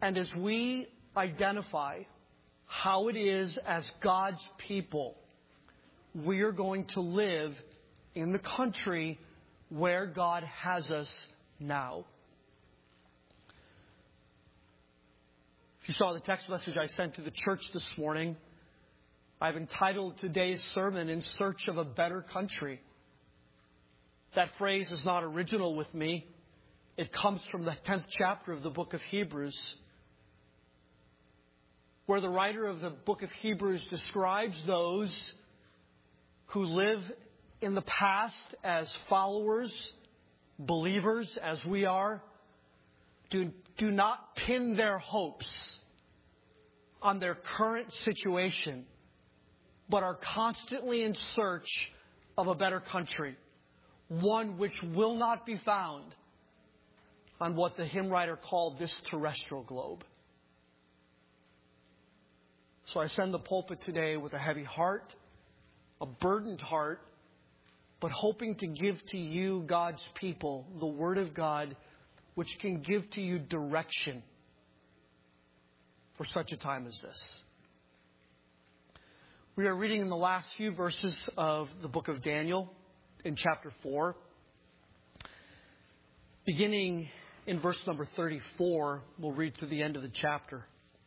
And as we identify how it is as God's people, we are going to live in the country where God has us now. If you saw the text message I sent to the church this morning, I've entitled today's sermon, "In Search of a Better Country." That phrase is not original with me. It comes from the 10th chapter of the book of Hebrews, where the writer of the book of Hebrews describes those who live in the past as followers, believers, as we are, do not pin their hopes on their current situation, but are constantly in search of a better country, one which will not be found on what the hymn writer called this terrestrial globe. So I send the pulpit today with a heavy heart, a burdened heart, but hoping to give to you, God's people, the Word of God, which can give to you direction for such a time as this. We are reading in the last few verses of the book of Daniel in chapter 4. Beginning in verse number 34, we'll read to the end of the chapter.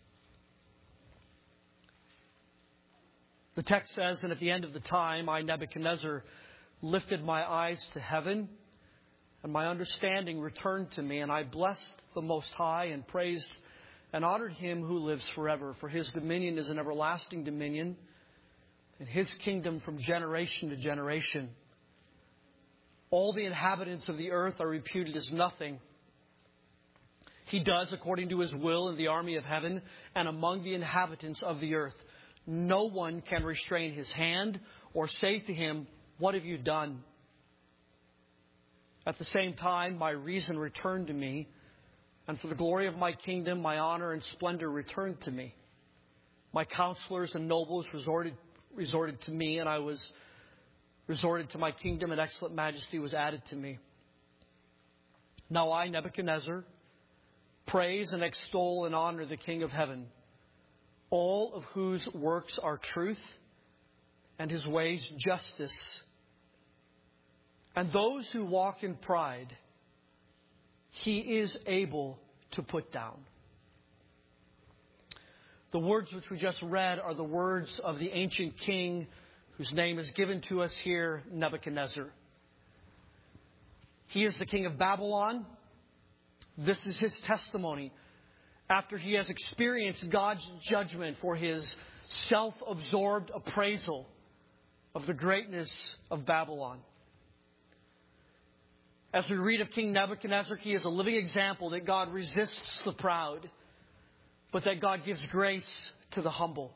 The text says, "And at the end of the time, I, Nebuchadnezzar, lifted my eyes to heaven, and my understanding returned to me, and I blessed the Most High and praised and honored Him who lives forever. For His dominion is an everlasting dominion, and His kingdom from generation to generation. All the inhabitants of the earth are reputed as nothing. He does according to His will in the army of heaven and among the inhabitants of the earth. No one can restrain His hand or say to Him, 'What have you done?' At the same time, my reason returned to me, and for the glory of my kingdom, my honor and splendor returned to me. My counselors and nobles resorted to me, and I was resorted to my kingdom, and excellent majesty was added to me. Now I, Nebuchadnezzar, praise and extol and honor the King of heaven, all of whose works are truth, and His ways justice. And those who walk in pride, He is able to put down." The words which we just read are the words of the ancient king whose name is given to us here, Nebuchadnezzar. He is the king of Babylon. This is his testimony after he has experienced God's judgment for his self-absorbed appraisal of the greatness of Babylon. As we read of King Nebuchadnezzar, he is a living example that God resists the proud, but that God gives grace to the humble.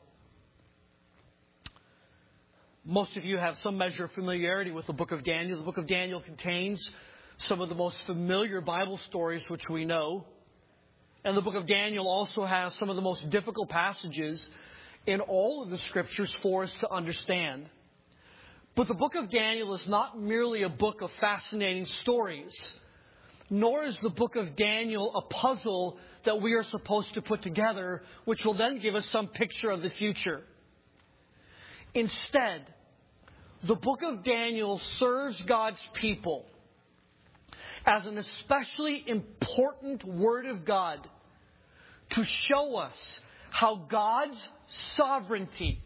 Most of you have some measure of familiarity with the book of Daniel. The book of Daniel contains some of the most familiar Bible stories which we know. And the book of Daniel also has some of the most difficult passages in all of the scriptures for us to understand. But the book of Daniel is not merely a book of fascinating stories, nor is the book of Daniel a puzzle that we are supposed to put together, which will then give us some picture of the future. Instead, the book of Daniel serves God's people as an especially important Word of God to show us how God's sovereignty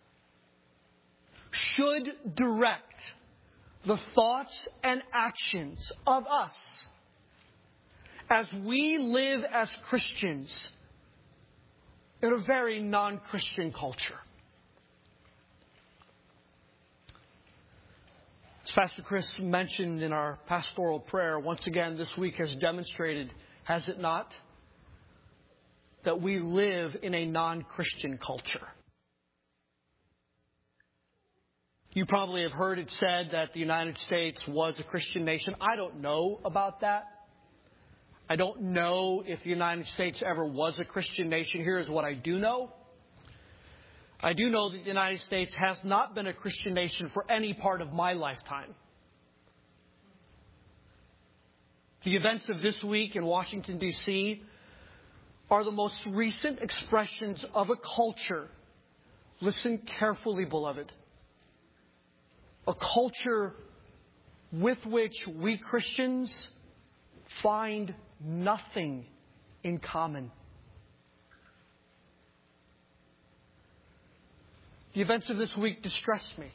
should direct the thoughts and actions of us as we live as Christians in a very non-Christian culture. As Pastor Chris mentioned in our pastoral prayer, once again this week has demonstrated, has it not, that we live in a non-Christian culture. You probably have heard it said that the United States was a Christian nation. I don't know about that. I don't know if the United States ever was a Christian nation. Here's what I do know. I do know that the United States has not been a Christian nation for any part of my lifetime. The events of this week in Washington, D.C. are the most recent expressions of a culture. Listen carefully, beloved. A culture with which we Christians find nothing in common. The events of this week distress me.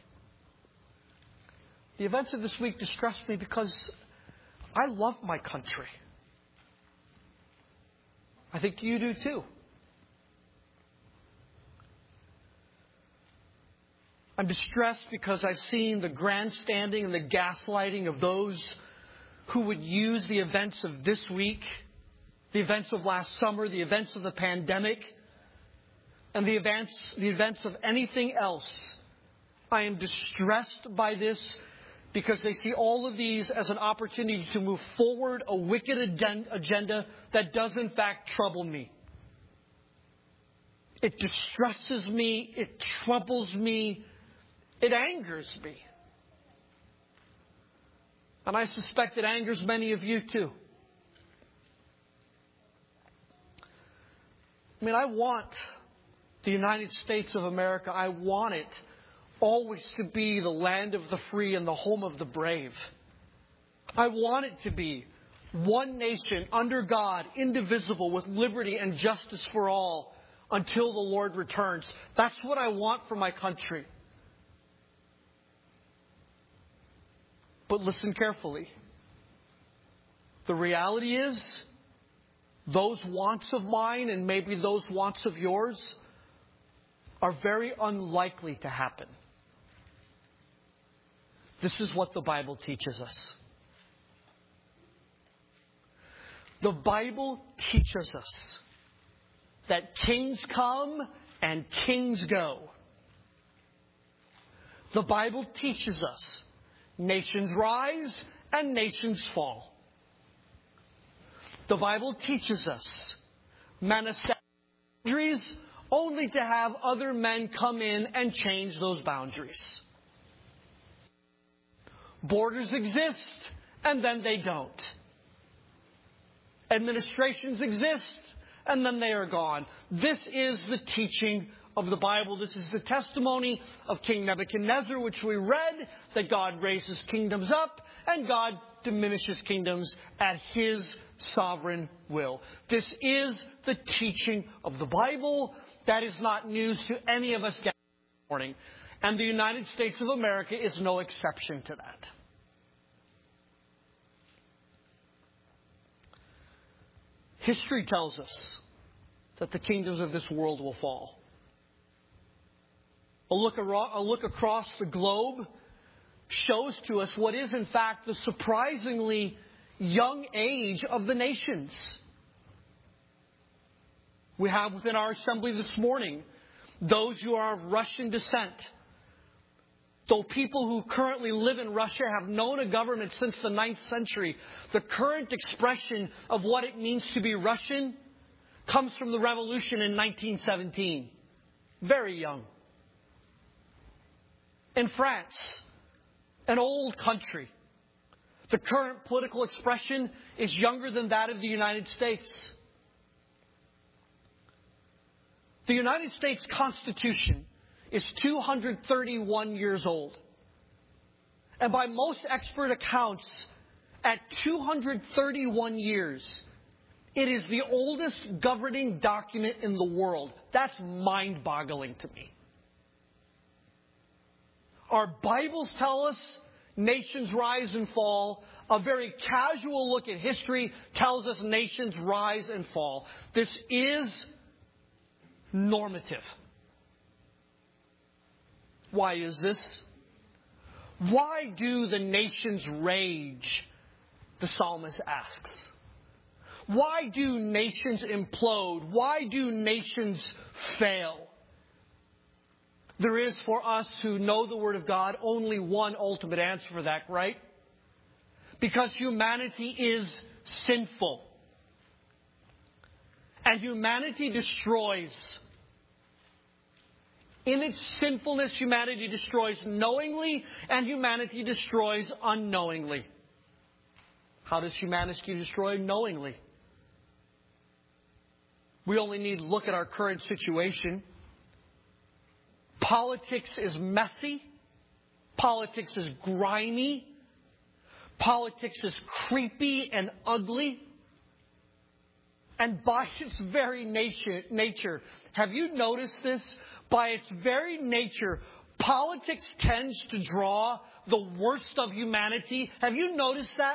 The events of this week distress me because I love my country. I think you do too. I'm distressed because I've seen the grandstanding and the gaslighting of those who would use the events of this week, the events of last summer, the events of the pandemic, and the events of anything else. I am distressed by this because they see all of these as an opportunity to move forward a wicked agenda that does in fact trouble me. It distresses me. It troubles me. It angers me. And I suspect it angers many of you too. I mean, I want the United States of America, I want it always to be the land of the free and the home of the brave. I want it to be one nation under God, indivisible, with liberty and justice for all until the Lord returns. That's what I want for my country. But listen carefully. The reality is, those wants of mine and maybe those wants of yours are very unlikely to happen. This is what the Bible teaches us. The Bible teaches us that kings come and kings go. The Bible teaches us nations rise and nations fall. The Bible teaches us men establish boundaries only to have other men come in and change those boundaries. Borders exist and then they don't. Administrations exist and then they are gone. This is the teaching of the Bible. This is the testimony of King Nebuchadnezzar, which we read, that God raises kingdoms up and God diminishes kingdoms at His sovereign will. This is the teaching of the Bible. That is not news to any of us this morning. And the United States of America is no exception to that. History tells us that the kingdoms of this world will fall. A look across the globe shows to us what is, in fact, the surprisingly young age of the nations. We have within our assembly this morning those who are of Russian descent. Though people who currently live in Russia have known a government since the 9th century, the current expression of what it means to be Russian comes from the revolution in 1917. Very young. In France, an old country, the current political expression is younger than that of the United States. The United States Constitution is 231 years old. And by most expert accounts, at 231 years, it is the oldest governing document in the world. That's mind-boggling to me. Our Bibles tell us nations rise and fall. A very casual look at history tells us nations rise and fall. This is normative. Why is this? Why do the nations rage? The psalmist asks. Why do nations implode? Why do nations fail? There is, for us who know the Word of God, only one ultimate answer for that, right? Because humanity is sinful. And humanity destroys. In its sinfulness, humanity destroys knowingly, and humanity destroys unknowingly. How does humanity destroy knowingly? We only need to look at our current situation. Politics is messy. Politics is grimy. Politics is creepy and ugly. And by its very nature, have you noticed this? By its very nature, politics tends to draw the worst of humanity. Have you noticed that?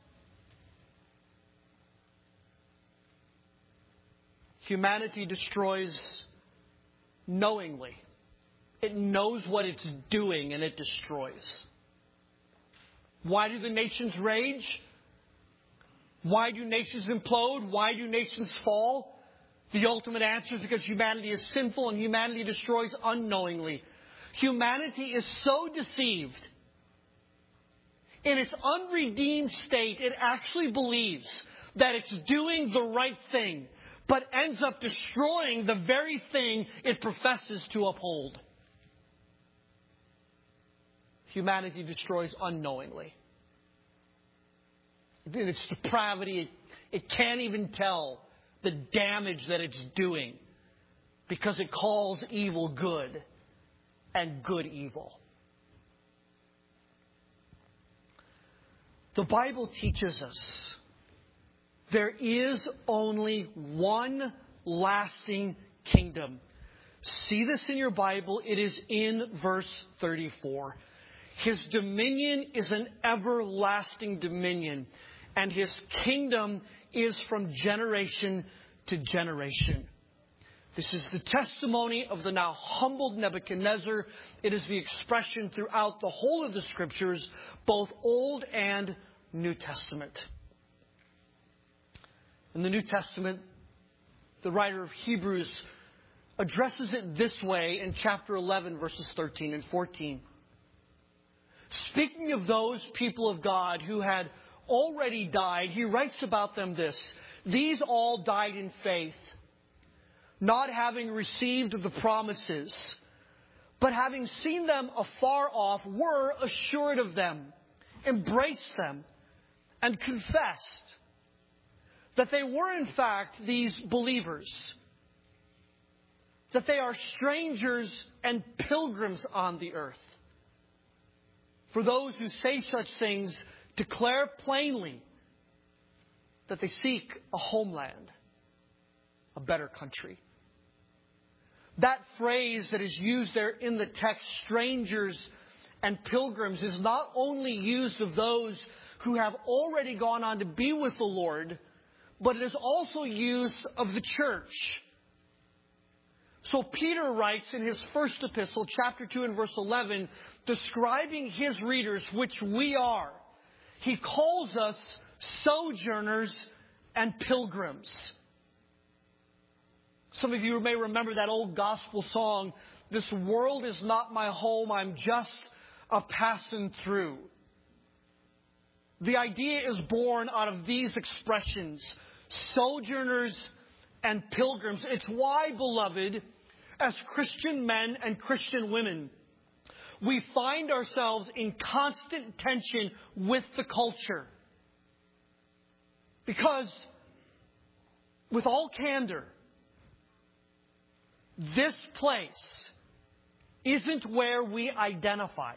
Humanity destroys knowingly. It knows what it's doing and it destroys. Why do the nations rage? Why do nations implode? Why do nations fall? The ultimate answer is because humanity is sinful and humanity destroys unknowingly. Humanity is so deceived. In its unredeemed state, it actually believes that it's doing the right thing, but ends up destroying the very thing it professes to uphold. Humanity destroys unknowingly. In its depravity, it can't even tell the damage that it's doing because it calls evil good and good evil. The Bible teaches us there is only one lasting kingdom. See this in your Bible. It is in verse 34. His dominion is an everlasting dominion, and His kingdom is from generation to generation. This is the testimony of the now humbled Nebuchadnezzar. It is the expression throughout the whole of the Scriptures, both Old and New Testament. In the New Testament, the writer of Hebrews addresses it this way in chapter 11, verses 13 and 14. Speaking of those people of God who had already died, he writes about them this: these all died in faith, not having received the promises, but having seen them afar off, were assured of them, embraced them, and confessed that they were in fact these believers, that they are strangers and pilgrims on the earth. For those who say such things declare plainly that they seek a homeland, a better country. That phrase that is used there in the text, strangers and pilgrims, is not only used of those who have already gone on to be with the Lord, but it is also used of the church. So Peter writes in his first epistle, chapter 2 and verse 11, describing his readers, which we are. He calls us sojourners and pilgrims. Some of you may remember that old gospel song, "This world is not my home, I'm just a passing through." The idea is born out of these expressions, sojourners and pilgrims. It's why, beloved, as Christian men and Christian women, we find ourselves in constant tension with the culture. Because, with all candor, this place isn't where we identify.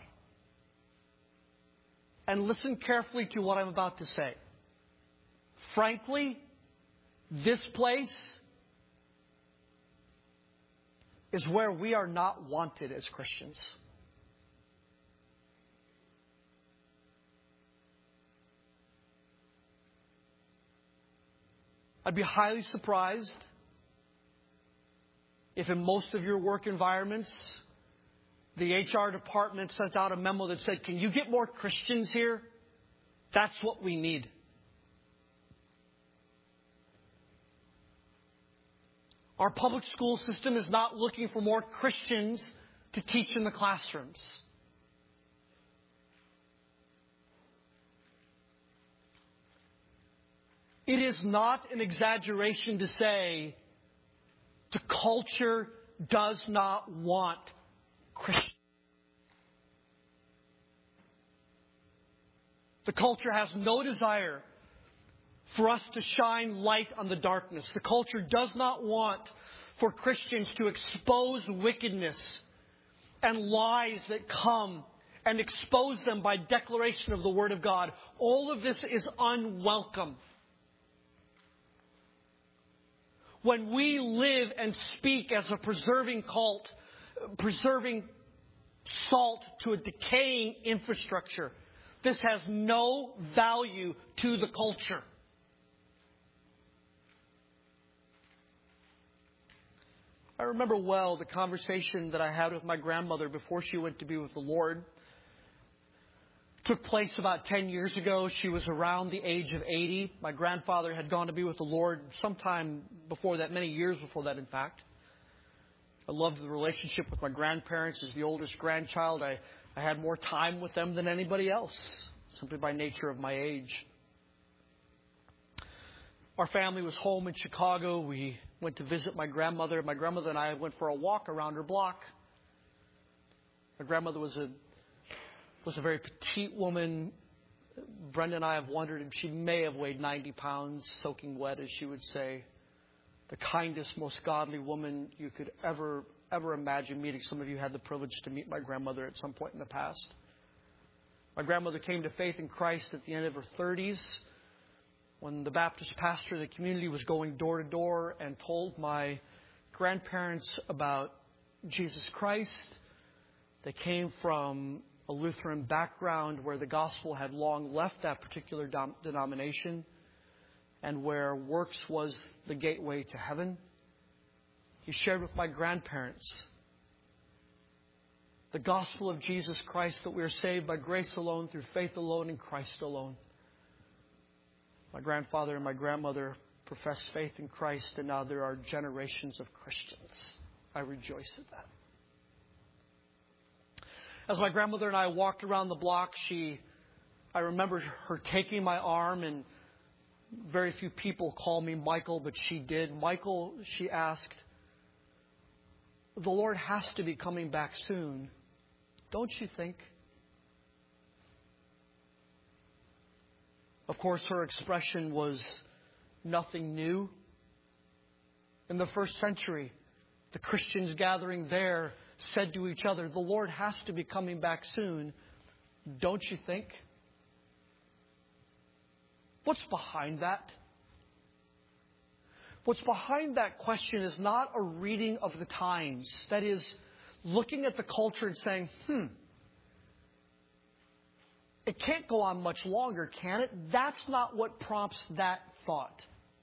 And listen carefully to what I'm about to say. Frankly, this place is where we are not wanted as Christians. I'd be highly surprised if in most of your work environments, the HR department sent out a memo that said, "Can you get more Christians here? That's what we need." Our public school system is not looking for more Christians to teach in the classrooms. It is not an exaggeration to say the culture does not want Christians. The culture has no desire for us to shine light on the darkness. The culture does not want for Christians to expose wickedness and lies that come and expose them by declaration of the Word of God. All of this is unwelcome. When we live and speak as a preserving salt to a decaying infrastructure, this has no value to the culture. I remember well the conversation that I had with my grandmother before she went to be with the Lord. It took place about 10 years ago. She was around the age of 80. My grandfather had gone to be with the Lord sometime before that, many years before that, in fact. I loved the relationship with my grandparents. As the oldest grandchild, I had more time with them than anybody else, simply by nature of my age. Our family was home in Chicago. We went to visit my grandmother. My grandmother and I went for a walk around her block. My grandmother was a very petite woman. Brenda and I have wondered if she may have weighed 90 pounds, soaking wet, as she would say. The kindest, most godly woman you could ever imagine meeting. Some of you had the privilege to meet my grandmother at some point in the past. My grandmother came to faith in Christ at the end of her 30s, when the Baptist pastor of the community was going door to door and told my grandparents about Jesus Christ. They came from a Lutheran background where the gospel had long left that particular denomination and where works was the gateway to heaven. He shared with my grandparents the gospel of Jesus Christ, that we are saved by grace alone, through faith alone, in Christ alone. My grandfather and my grandmother professed faith in Christ, and now there are generations of Christians. I rejoice at that. As my grandmother and I walked around the block, I remember her taking my arm, and very few people call me Michael, but she did. Michael, she asked, the Lord has to be coming back soon, don't you think? Of course, her expression was nothing new. In the first century, the Christians gathering there said to each other, the Lord has to be coming back soon, don't you think? What's behind that? What's behind that question is not a reading of the times. That is, looking at the culture and saying, it can't go on much longer, can it? That's not what prompts that thought.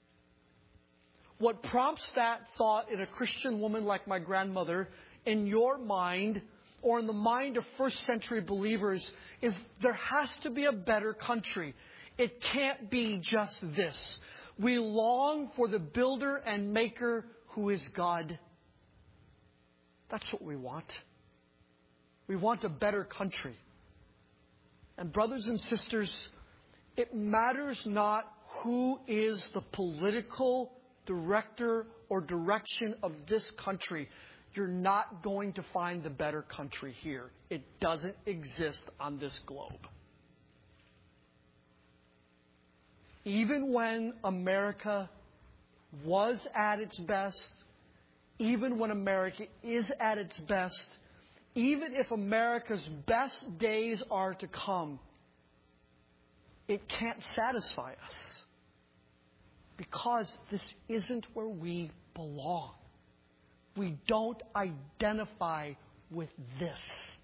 What prompts that thought in a Christian woman like my grandmother, in your mind, or in the mind of first century believers, is there has to be a better country. It can't be just this. We long for the builder and maker who is God. That's what we want. We want a better country. And brothers and sisters, it matters not who is the political director or direction of this country. You're not going to find the better country here. It doesn't exist on this globe. Even when America was at its best, even when America is at its best, even if America's best days are to come, it can't satisfy us, because this isn't where we belong. We don't identify with this.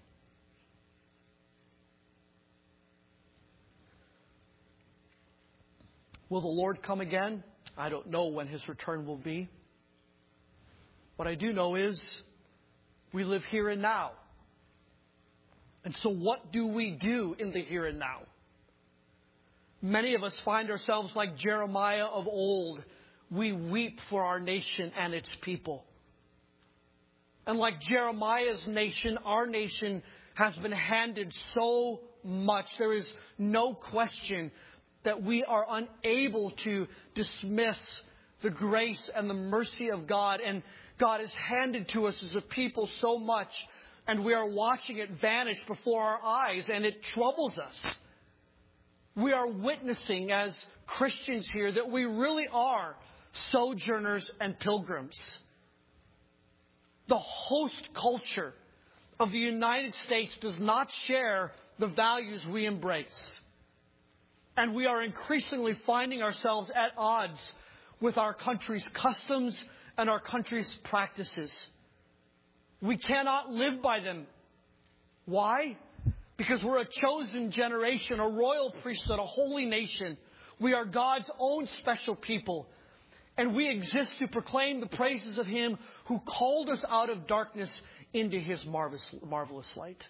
Will the Lord come again? I don't know when His return will be. What I do know is we live here and now. And so what do we do in the here and now? Many of us find ourselves like Jeremiah of old. We weep for our nation and its people. And like Jeremiah's nation, our nation has been handed so much. There is no question that we are unable to dismiss the grace and the mercy of God. And God has handed to us as a people so much, and we are watching it vanish before our eyes, and it troubles us. we are witnessing as Christians here that we really are sojourners and pilgrims. The host culture of the United States does not share the values we embrace. And we are increasingly finding ourselves at odds with our country's customs and our country's practices. We cannot live by them. Why? Because we're a chosen generation, a royal priesthood, a holy nation. We are God's own special people. And we exist to proclaim the praises of Him who called us out of darkness into His marvelous light.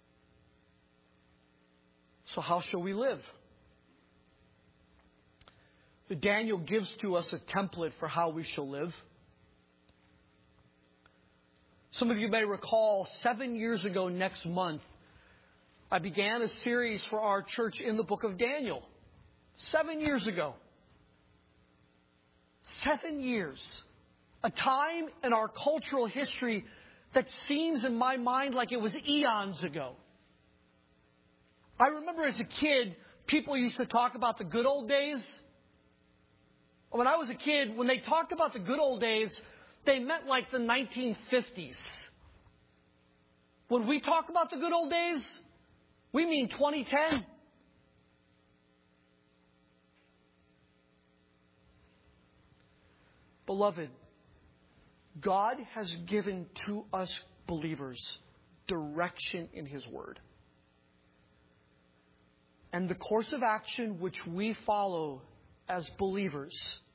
So how shall we live? Daniel gives to us a template for how we shall live. Some of you may recall 7 years ago next month, I began a series for our church in the book of Daniel. 7 years ago. 7 years. A time in our cultural history that seems in my mind like it was eons ago. I remember as a kid, people used to talk about the good old days. When I was a kid, when they talked about the good old days, they meant like the 1950s. When we talk about the good old days, we mean 2010. Beloved, God has given to us believers direction in His Word. And the course of action which we follow as believers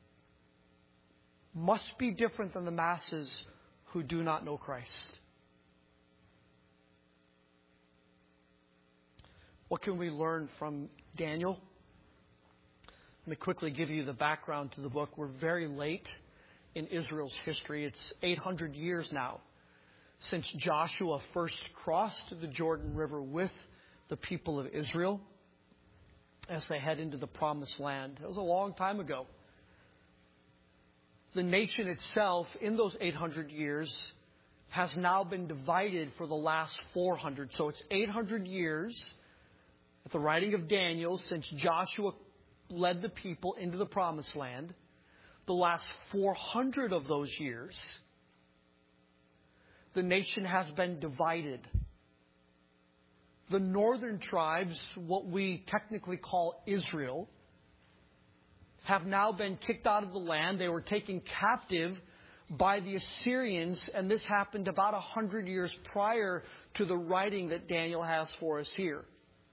must be different than the masses who do not know Christ. What can we learn from Daniel? Let me quickly give you the background to the book. We're very late in Israel's history. It's 800 years now since Joshua first crossed the Jordan River with the people of Israel as they head into the Promised Land. It was a long time ago. The nation itself, in those 800 years, has now been divided for the last 400. So it's 800 years at the writing of Daniel since Joshua led the people into the Promised Land. The last 400 of those years, the nation has been divided. The northern tribes, what we technically call Israel, have now been kicked out of the land. They were taken captive by the Assyrians, and this happened about 100 years prior to the writing that Daniel has for us here.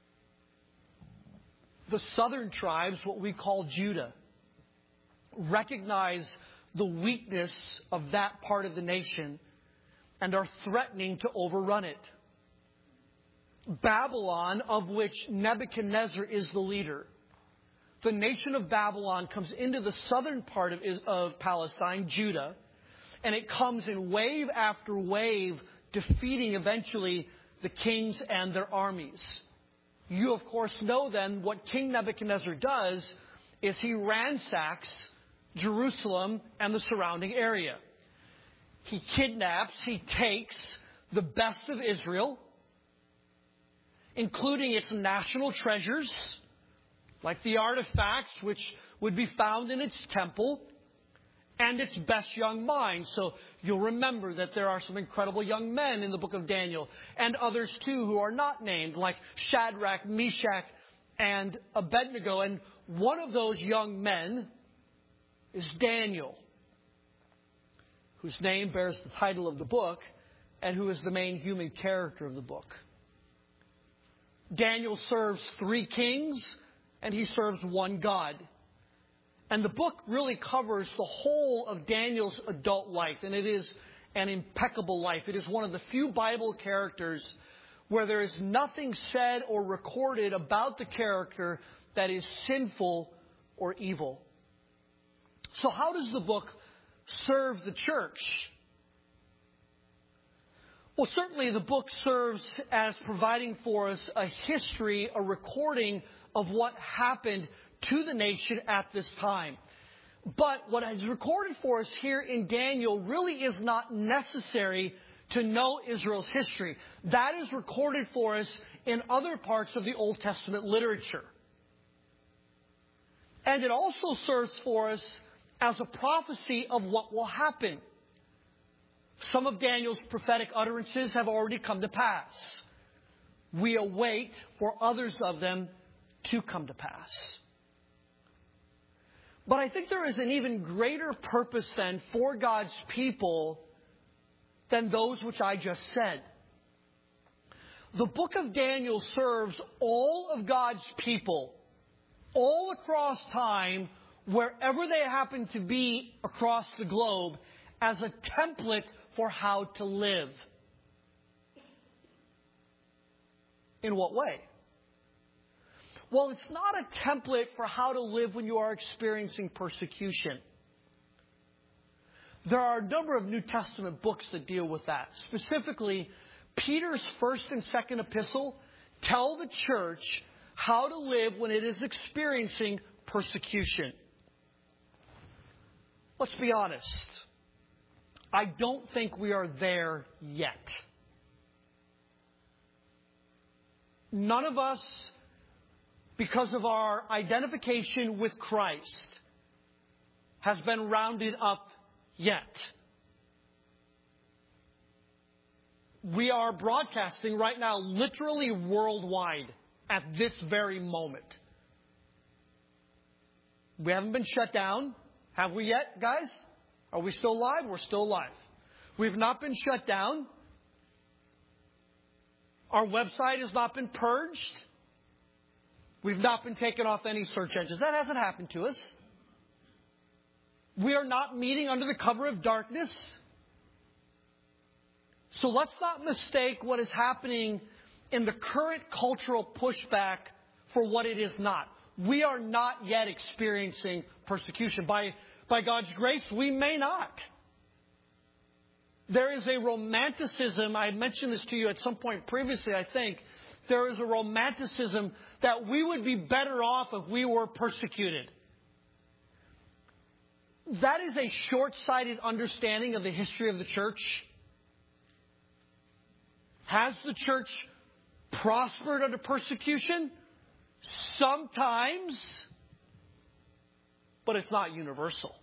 The southern tribes, what we call Judah, recognize the weakness of that part of the nation and are threatening to overrun it. Babylon, of which Nebuchadnezzar is the leader, the nation of Babylon comes into the southern part of Palestine, Judah, and it comes in wave after wave, defeating eventually the kings and their armies. You, of course, know then what King Nebuchadnezzar does is he ransacks Jerusalem and the surrounding area. He kidnaps, he takes the best of Israel, including its national treasures, like the artifacts which would be found in its temple, and its best young minds. So you'll remember that there are some incredible young men in the book of Daniel, and others too who are not named, like Shadrach, Meshach, and Abednego. And one of those young men is Daniel, whose name bears the title of the book, and who is the main human character of the book. Daniel serves 3 kings, and he serves one God. And the book really covers the whole of Daniel's adult life, and it is an impeccable life. It is one of the few Bible characters where there is nothing said or recorded about the character that is sinful or evil. So how does the book serve the church? Well, certainly the book serves as providing for us a history, a recording of what happened to the nation at this time. But what is recorded for us here in Daniel really is not necessary to know Israel's history. That is recorded for us in other parts of the Old Testament literature. And it also serves for us as a prophecy of what will happen. Some of Daniel's prophetic utterances have already come to pass. We await for others of them to come to pass. But I think there is an even greater purpose then for God's people than those which I just said. The book of Daniel serves all of God's people, all across time, wherever they happen to be across the globe, as a template for how to live. In what way? Well, it's not a template for how to live when you are experiencing persecution. There are a number of New Testament books that deal with that. Specifically, Peter's first and second epistle tell the church how to live when it is experiencing persecution. Let's be honest. I don't think we are there yet. None of us, because of our identification with Christ, has been rounded up yet. We are broadcasting right now, literally worldwide, at this very moment. We haven't been shut down. Have we yet, guys? Are we still alive? We're still alive. We've not been shut down. Our website has not been purged. We've not been taken off any search engines. That hasn't happened to us. We are not meeting under the cover of darkness. So let's not mistake what is happening in the current cultural pushback for what it is not. We are not yet experiencing persecution. By God's grace, we may not. There is a romanticism, I mentioned this to you at some point previously, I think. There is a romanticism that we would be better off if we were persecuted. That is a short-sighted understanding of the history of the church. Has the church prospered under persecution? Sometimes, but it's not universal.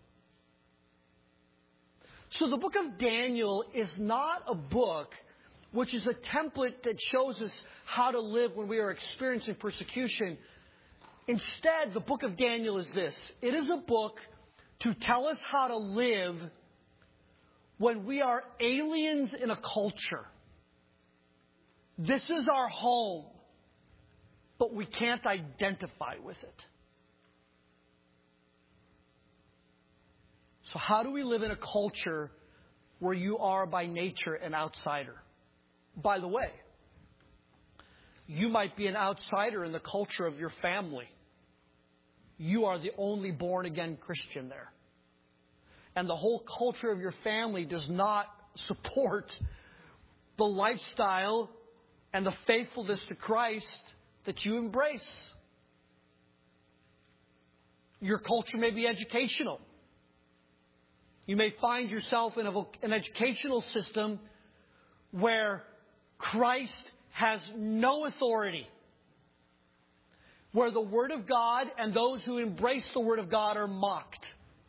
So the book of Daniel is not a book which is a template that shows us how to live when we are experiencing persecution. Instead, the book of Daniel is this. It is a book to tell us how to live when we are aliens in a culture. This is our home, but we can't identify with it. So how do we live in a culture where you are by nature an outsider? By the way, you might be an outsider in the culture of your family. You are the only born-again Christian there. And the whole culture of your family does not support the lifestyle and the faithfulness to Christ that you embrace. Your culture may be educational. You may find yourself in an educational system where Christ has no authority, where the Word of God and those who embrace the Word of God are mocked.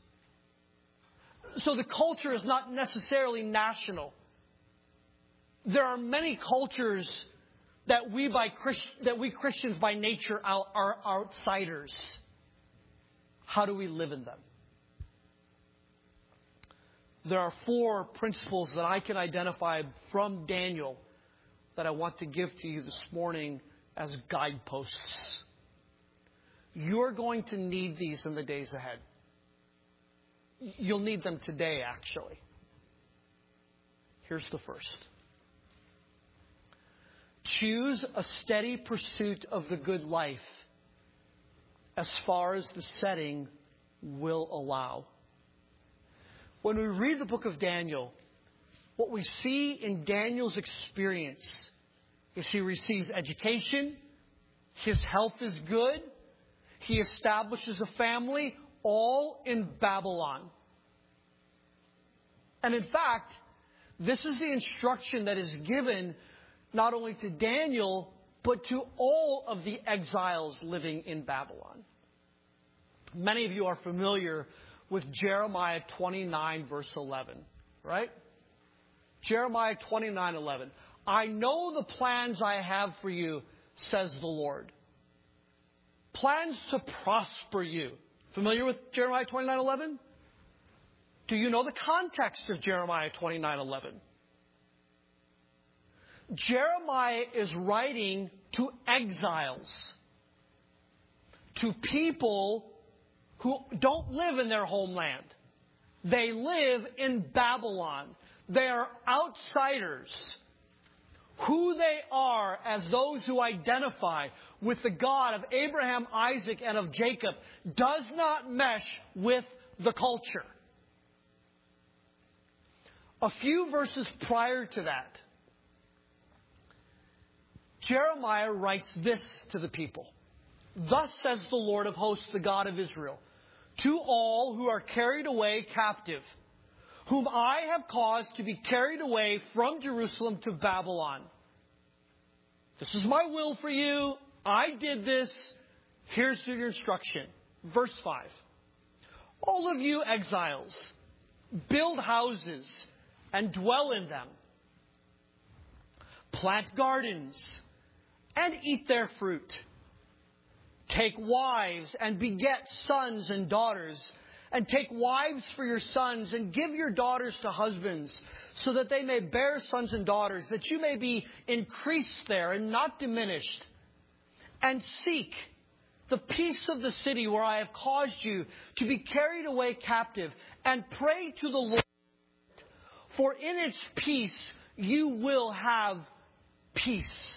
So the culture is not necessarily national. There are many cultures that we Christians by nature are outsiders. How do we live in them? There are 4 principles that I can identify from Daniel that I want to give to you this morning as guideposts. You're going to need these in the days ahead. You'll need them today, actually. Here's the first. Choose a steady pursuit of the good life as far as the setting will allow. When we read the book of Daniel, what we see in Daniel's experience is he receives education, his health is good, he establishes a family, all in Babylon. And in fact, this is the instruction that is given not only to Daniel, but to all of the exiles living in Babylon. Many of you are familiar with Jeremiah 29, verse 11, right? Jeremiah 29:11. I know the plans I have for you, says the Lord. Plans to prosper you. Familiar with Jeremiah 29:11? Do you know the context of Jeremiah 29:11? Jeremiah is writing to exiles, to people who don't live in their homeland. They live in Babylon. They are outsiders. Who they are as those who identify with the God of Abraham, Isaac, and of Jacob does not mesh with the culture. A few verses prior to that, Jeremiah writes this to the people. Thus says the Lord of hosts, the God of Israel, to all who are carried away captive, whom I have caused to be carried away from Jerusalem to Babylon. This is my will for you. I did this. Here's your instruction. Verse 5. All of you exiles, build houses and dwell in them. Plant gardens and eat their fruit. Take wives and beget sons and daughters, and take wives for your sons, and give your daughters to husbands, so that they may bear sons and daughters, that you may be increased there and not diminished. And seek the peace of the city where I have caused you to be carried away captive, and pray to the Lord, for in its peace you will have peace.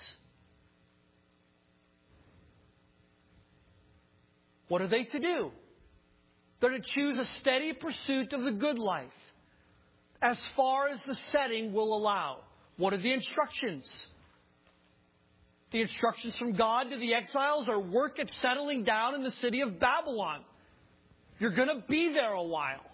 What are they to do? They're to choose a steady pursuit of the good life, as far as the setting will allow. What are the instructions? The instructions from God to the exiles are work at settling down in the city of Babylon. You're going to be there a while.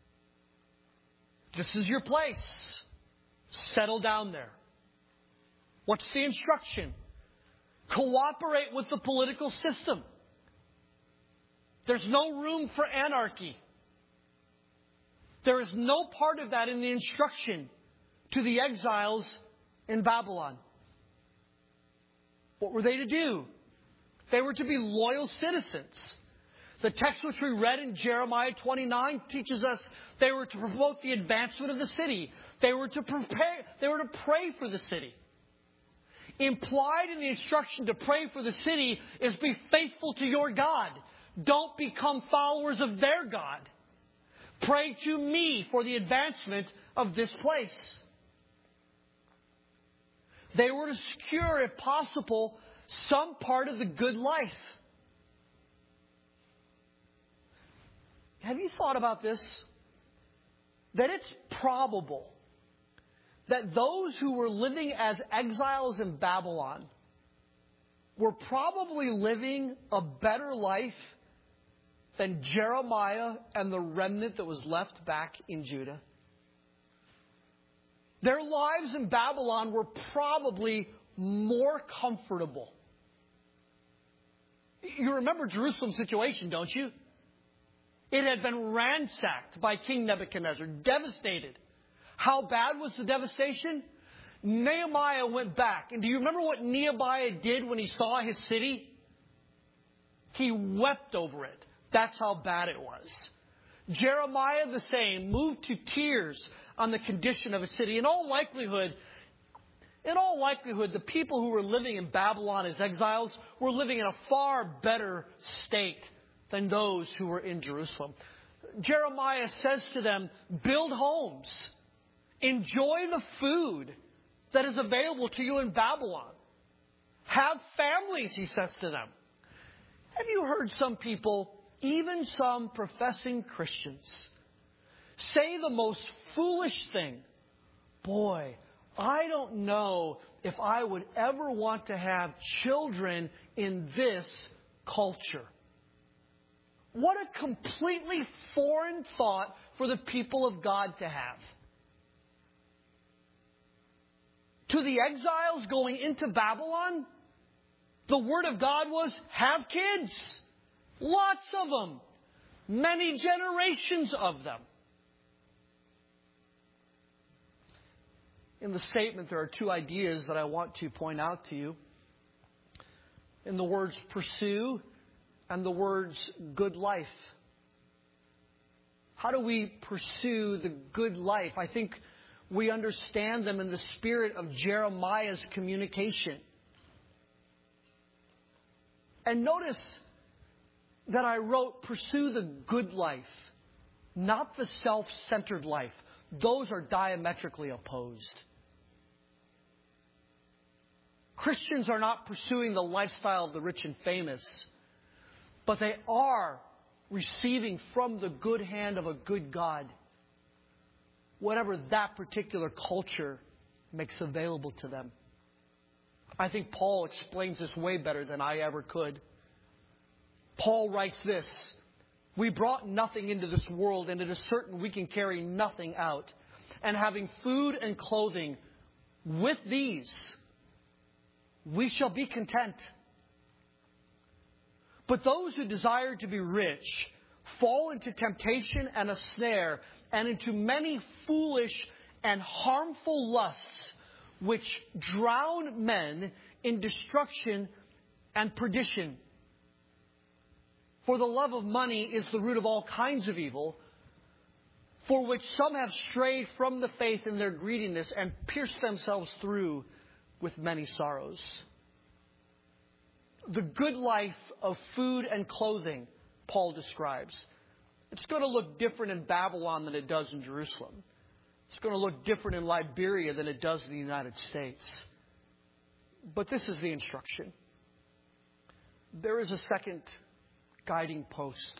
This is your place. Settle down there. What's the instruction? Cooperate with the political system. There's no room for anarchy. There is no part of that in the instruction to the exiles in Babylon. What were they to do? They were to be loyal citizens. The text which we read in Jeremiah 29 teaches us they were to promote the advancement of the city. They were to pray for the city. Implied in the instruction to pray for the city is be faithful to your God. Don't become followers of their God. Pray to me for the advancement of this place. They were to secure, if possible, some part of the good life. Have you thought about this? That it's probable that those who were living as exiles in Babylon were probably living a better life than Jeremiah and the remnant that was left back in Judah. Their lives in Babylon were probably more comfortable. You remember Jerusalem's situation, don't you? It had been ransacked by King Nebuchadnezzar, devastated. How bad was the devastation? Nehemiah went back. And do you remember what Nehemiah did when he saw his city? He wept over it. That's how bad it was. Jeremiah the same, moved to tears on the condition of a city. In all likelihood, the people who were living in Babylon as exiles were living in a far better state than those who were in Jerusalem. Jeremiah says to them, build homes. Enjoy the food that is available to you in Babylon. Have families, he says to them. Have you heard some people, even some professing Christians, say the most foolish thing? Boy, I don't know if I would ever want to have children in this culture. What a completely foreign thought for the people of God to have. To the exiles going into Babylon, the word of God was, have kids. Lots of them. Many generations of them. In the statement, there are two ideas that I want to point out to you. In the words pursue and the words good life. How do we pursue the good life? I think we understand them in the spirit of Jeremiah's communication. And notice that I wrote, pursue the good life, not the self-centered life. Those are diametrically opposed. Christians are not pursuing the lifestyle of the rich and famous, but they are receiving from the good hand of a good God whatever that particular culture makes available to them. I think Paul explains this way better than I ever could. Paul writes this, we brought nothing into this world, and it is certain we can carry nothing out. And having food and clothing, with these, we shall be content. But those who desire to be rich fall into temptation and a snare, and into many foolish and harmful lusts, which drown men in destruction and perdition. For the love of money is the root of all kinds of evil, for which some have strayed from the faith in their greediness and pierced themselves through with many sorrows. The good life of food and clothing, Paul describes. It's going to look different in Babylon than it does in Jerusalem. It's going to look different in Liberia than it does in the United States. But this is the instruction. There is a second guiding post.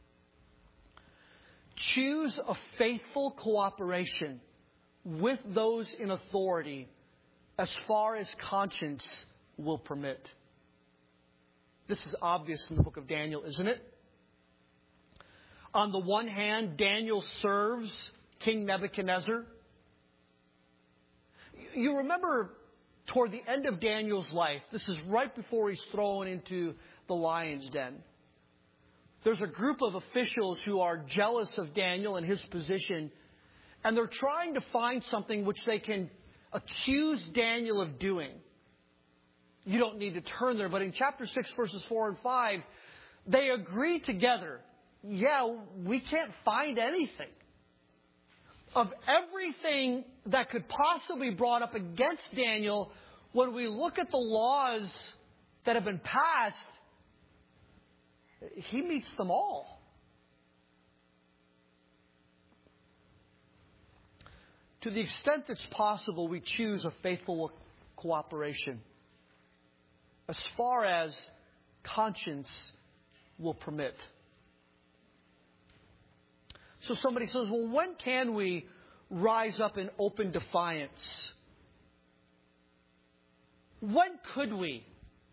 Choose a faithful cooperation with those in authority as far as conscience will permit. This is obvious in the book of Daniel, isn't it? On the one hand, Daniel serves King Nebuchadnezzar. You remember toward the end of Daniel's life, this is right before he's thrown into the lion's den. There's a group of officials who are jealous of Daniel and his position, and they're trying to find something which they can accuse Daniel of doing. You don't need to turn there, but in chapter 6, verses 4 and 5, they agree together. Yeah, we can't find anything. Of everything that could possibly be brought up against Daniel, when we look at the laws that have been passed, he meets them all. To the extent it's possible, we choose a faithful cooperation as far as conscience will permit. So somebody says, well, when can we rise up in open defiance? When could we?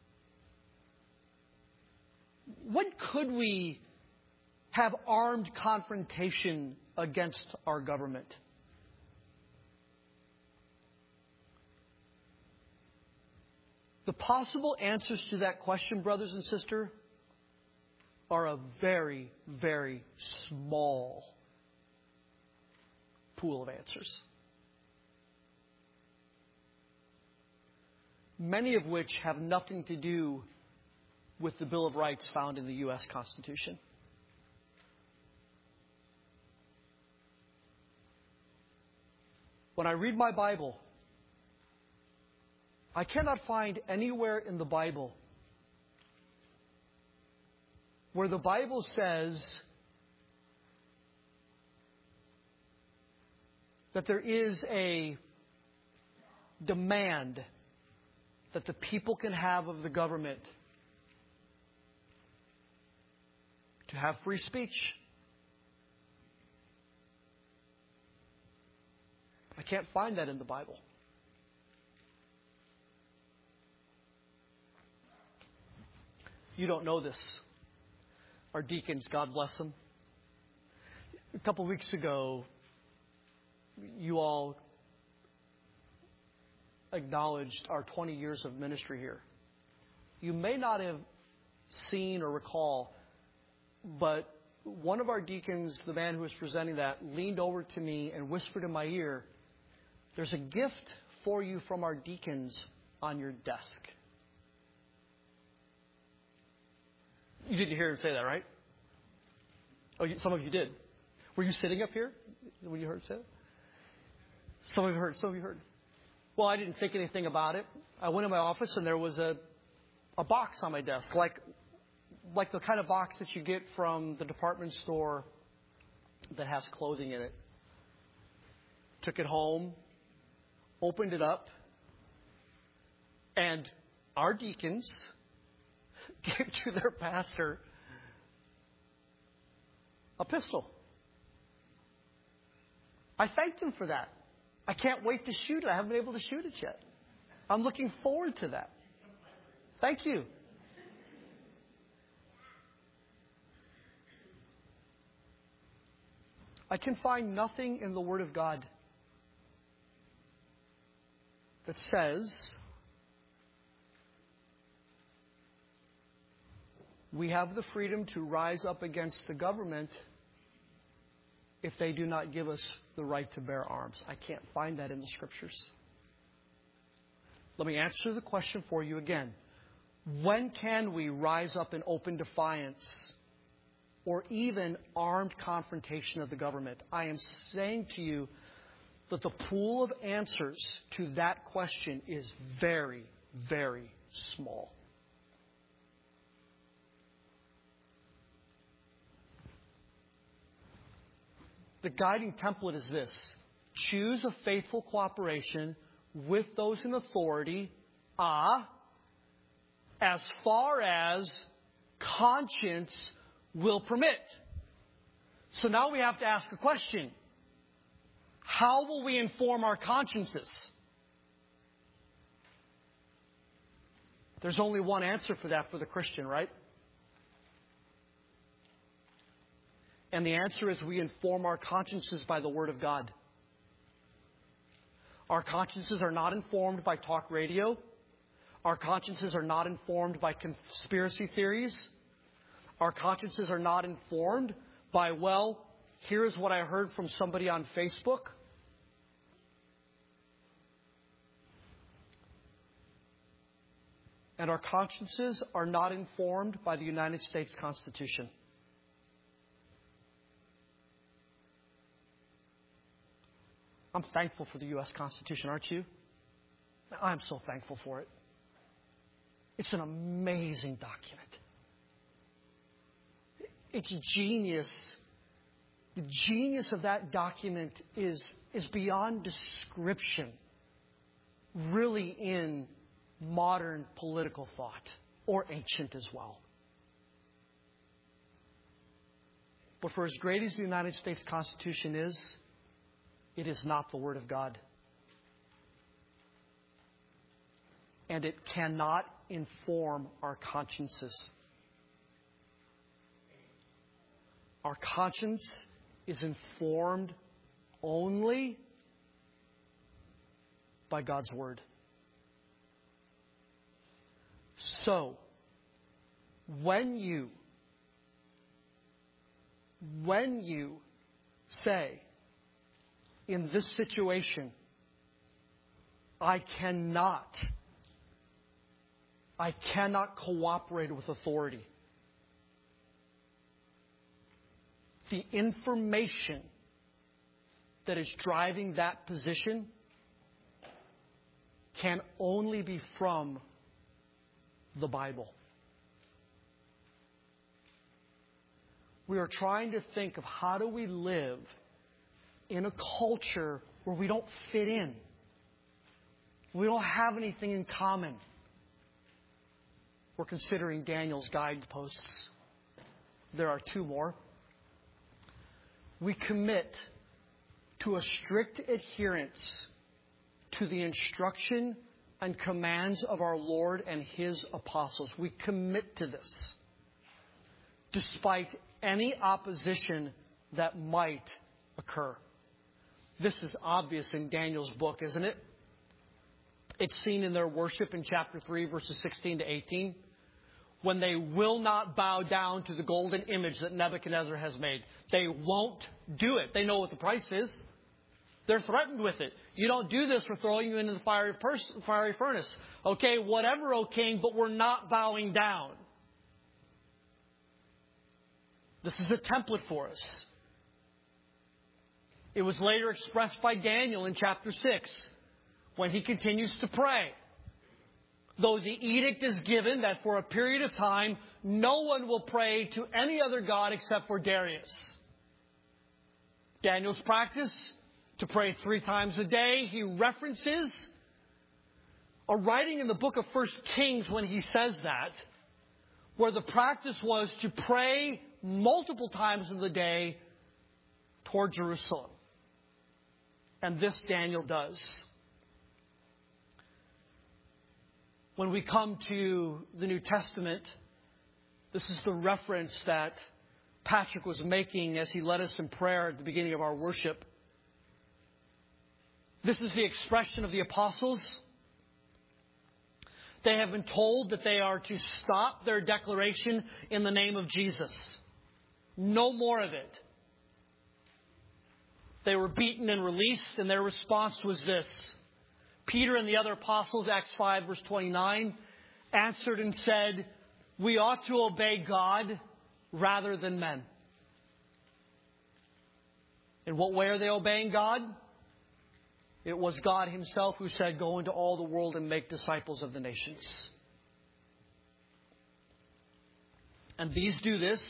When could we have armed confrontation against our government? The possible answers to that question, brothers and sisters, are a very, very small pool of answers. Many of which have nothing to do with the Bill of Rights found in the U.S. Constitution. When I read my Bible, I cannot find anywhere in the Bible where the Bible says that there is a demand that the people can have of the government to have free speech. I can't find that in the Bible. You don't know this. Our deacons, God bless them. A couple weeks ago, you all acknowledged our 20 years of ministry here. You may not have seen or recall, but one of our deacons, the man who was presenting that, leaned over to me and whispered in my ear, "There's a gift for you from our deacons on your desk." You didn't hear him say that, right? Oh, some of you did. Were you sitting up here when you heard it say that? Some of you heard. Well, I didn't think anything about it. I went in my office and there was a box on my desk, like the kind of box that you get from the department store that has clothing in it. Took it home, opened it up, and our deacons gave to their pastor a pistol. I thanked him for that. I can't wait to shoot it. I haven't been able to shoot it yet. I'm looking forward to that. Thank you. I can find nothing in the Word of God that says we have the freedom to rise up against the government if they do not give us the right to bear arms. I can't find that in the Scriptures. Let me answer the question for you again. When can we rise up in open defiance or even armed confrontation of the government? I am saying to you that the pool of answers to that question is very, very small. The guiding template is this: choose a faithful cooperation with those in authority, as far as conscience will permit. So now we have to ask a question. How will we inform our consciences? There's only one answer for that for the Christian, right? And the answer is we inform our consciences by the Word of God. Our consciences are not informed by talk radio. Our consciences are not informed by conspiracy theories. Our consciences are not informed by, well, here's what I heard from somebody on Facebook. And our consciences are not informed by the United States Constitution. I'm thankful for the U.S. Constitution, aren't you? I'm so thankful for it. It's an amazing document. Its genius, the genius of that document is beyond description, really, in modern political thought, or ancient as well. But for as great as the United States Constitution is, it is not the Word of God. And it cannot inform our consciences. Our conscience is informed only by God's Word. So, when you say, in this situation, I cannot cooperate with authority, the information that is driving that position can only be from the Bible. We are trying to think of how do we live in a culture where we don't fit in. We don't have anything in common. We're considering Daniel's guideposts. There are two more. We commit to a strict adherence to the instruction and commands of our Lord and His apostles. We commit to this, despite any opposition that might occur. This is obvious in Daniel's book, isn't it? It's seen in their worship in chapter 3, verses 16 to 18, when they will not bow down to the golden image that Nebuchadnezzar has made. They won't do it. They know what the price is. They're threatened with it. You don't do this, we're throwing you into the fiery furnace. Okay, whatever, O king, but we're not bowing down. This is a template for us. It was later expressed by Daniel in chapter 6 when he continues to pray. Though the edict is given that for a period of time, no one will pray to any other god except for Darius. Daniel's practice to pray 3 times a day. He references a writing in the book of 1 Kings when he says that, where the practice was to pray multiple times in the day toward Jerusalem. And this Daniel does. When we come to the New Testament, this is the reference that Patrick was making as he led us in prayer at the beginning of our worship. This is the expression of the apostles. They have been told that they are to stop their declaration in the name of Jesus. No more of it. They were beaten and released, and their response was this. Peter and the other apostles, Acts 5, verse 29, answered and said, "We ought to obey God rather than men." In what way are they obeying God? It was God Himself who said, "Go into all the world and make disciples of the nations." And these do this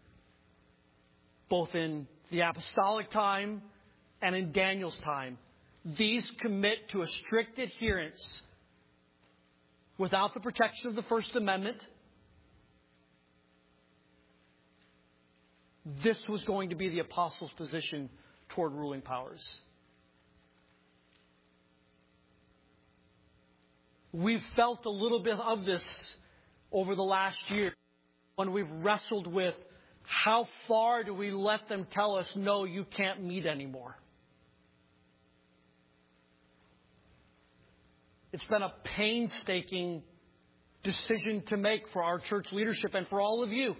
both in the apostolic time and in Daniel's time. These commit to a strict adherence without the protection of the First Amendment. This was going to be the apostles' position toward ruling powers. We've felt a little bit of this over the last year when we've wrestled with how far do we let them tell us, no, you can't meet anymore. It's been a painstaking decision to make for our church leadership and for all of you.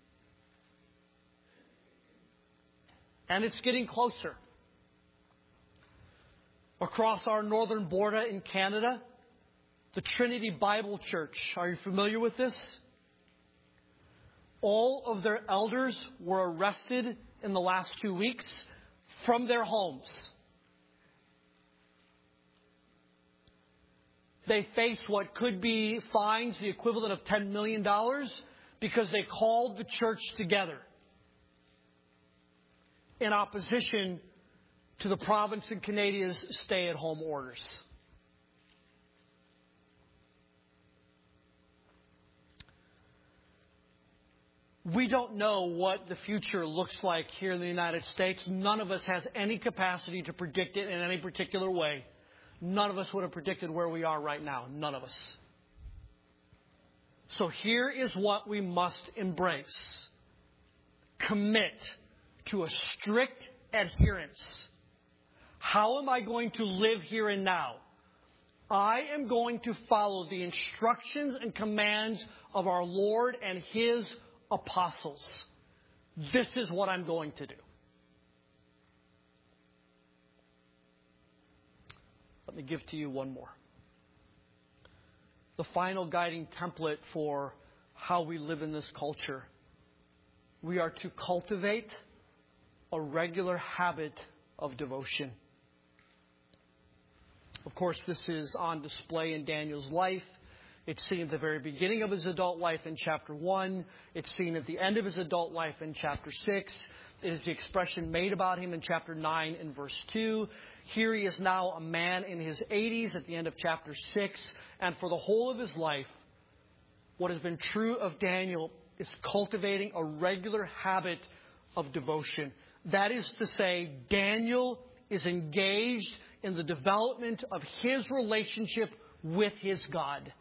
And it's getting closer. Across our northern border in Canada, the Trinity Bible Church, are you familiar with this? All of their elders were arrested in the last 2 weeks from their homes. They face what could be fines, the equivalent of $10 million, because they called the church together in opposition to the province and Canada's stay-at-home orders. We don't know what the future looks like here in the United States. None of us has any capacity to predict it in any particular way. None of us would have predicted where we are right now. None of us. So here is what we must embrace. Commit to a strict adherence. How am I going to live here and now? I am going to follow the instructions and commands of our Lord and His apostles. This is what I'm going to do. Let me give to you one more. The final guiding template for how we live in this culture. We are to cultivate a regular habit of devotion. Of course, this is on display in Daniel's life. It's seen at the very beginning of his adult life in chapter 1. It's seen at the end of his adult life in chapter 6. It is the expression made about him in chapter 9 and verse 2. Here he is now a man in his 80s at the end of chapter 6. And for the whole of his life, what has been true of Daniel is cultivating a regular habit of devotion. That is to say, Daniel is engaged in the development of his relationship with his God.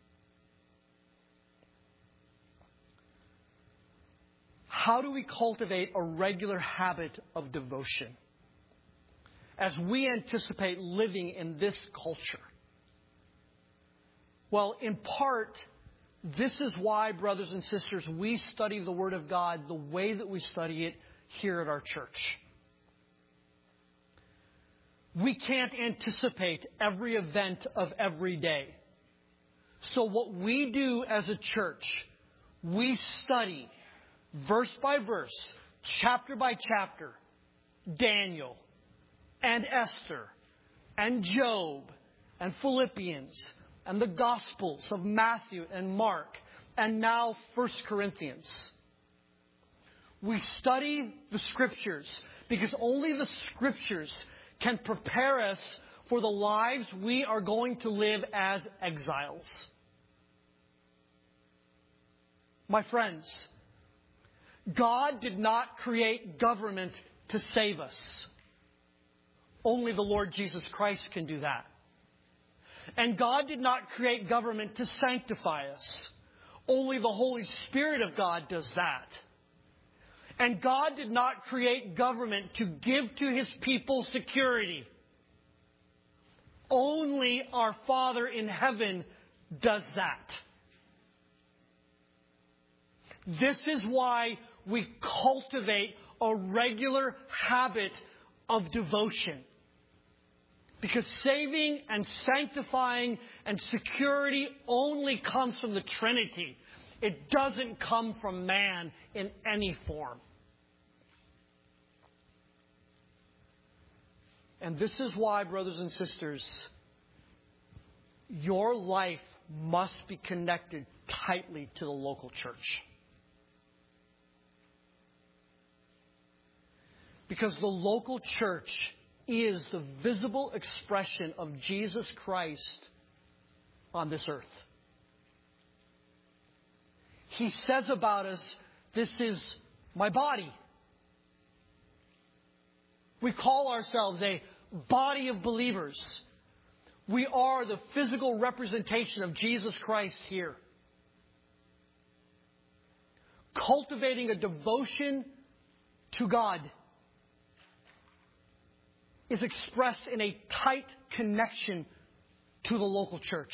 How do we cultivate a regular habit of devotion as we anticipate living in this culture? Well, in part, This is why, brothers and sisters, we study the Word of God the way that we study it here at our church. We can't anticipate every event of every day. So what we do as a church, we study verse by verse, chapter by chapter, Daniel and Esther and Job and Philippians and the Gospels of Matthew and Mark and now 1 Corinthians. We study the Scriptures because only the Scriptures can prepare us for the lives we are going to live as exiles. My friends, God did not create government to save us. Only the Lord Jesus Christ can do that. And God did not create government to sanctify us. Only the Holy Spirit of God does that. And God did not create government to give to His people security. Only our Father in heaven does that. This is why we cultivate a regular habit of devotion. Because saving and sanctifying and security only comes from the Trinity. It doesn't come from man in any form. And this is why, brothers and sisters, your life must be connected tightly to the local church. Because the local church is the visible expression of Jesus Christ on this earth. He says about us, this is my body. We call ourselves a body of believers. We are the physical representation of Jesus Christ here. Cultivating a devotion to God is expressed in a tight connection to the local church.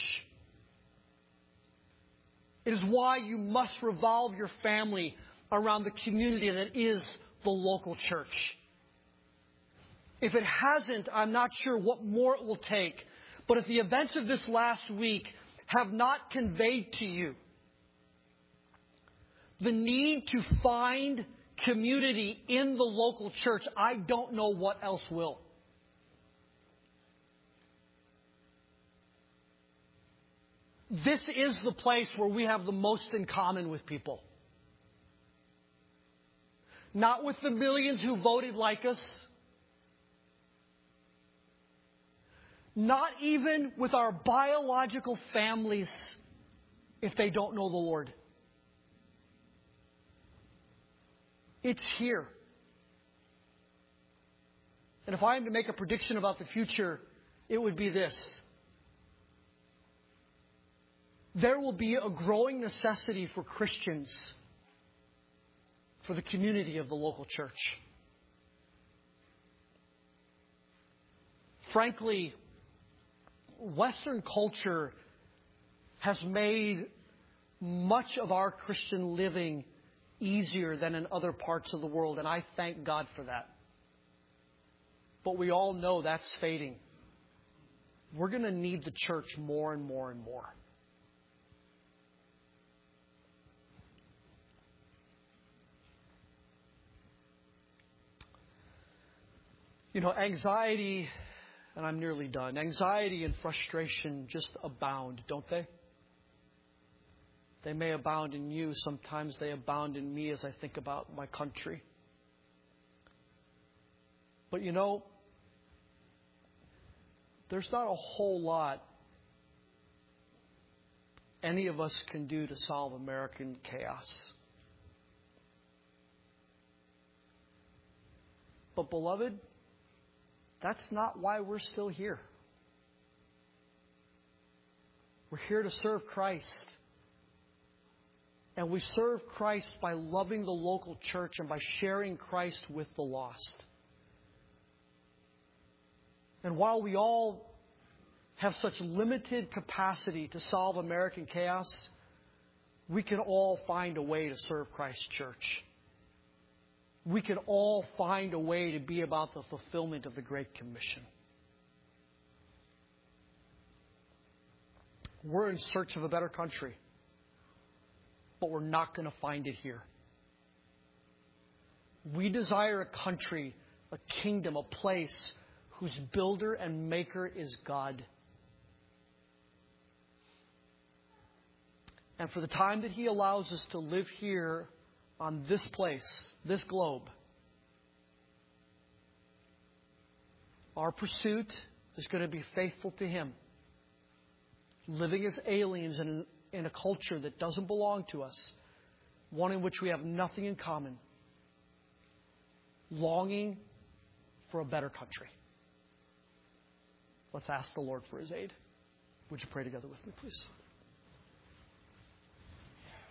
It is why you must revolve your family around the community that is the local church. If it hasn't, I'm not sure what more it will take. But if the events of this last week have not conveyed to you the need to find community in the local church, I don't know what else will. This is the place where we have the most in common with people. Not with the millions who voted like us. Not even with our biological families if they don't know the Lord. It's here. And if I am to make a prediction about the future, it would be this. There will be a growing necessity for Christians, for the community of the local church. Frankly, Western culture has made much of our Christian living easier than in other parts of the world, and I thank God for that. But we all know that's fading. We're going to need the church more and more and more. You know, anxiety, and I'm nearly done, anxiety and frustration just abound, don't they? They may abound in you. Sometimes they abound in me as I think about my country. But you know, there's not a whole lot any of us can do to solve American chaos. But beloved, that's not why we're still here. We're here to serve Christ. And we serve Christ by loving the local church and by sharing Christ with the lost. And while we all have such limited capacity to solve American chaos, we can all find a way to serve Christ's church. We can all find a way to be about the fulfillment of the Great Commission. We're in search of a better country, but we're not going to find it here. We desire a country, a kingdom, a place whose builder and maker is God. And for the time that He allows us to live here on this place, this globe, our pursuit is going to be faithful to Him. Living as aliens in a culture that doesn't belong to us, one in which we have nothing in common, longing for a better country. Let's ask the Lord for His aid. Would you pray together with me, please?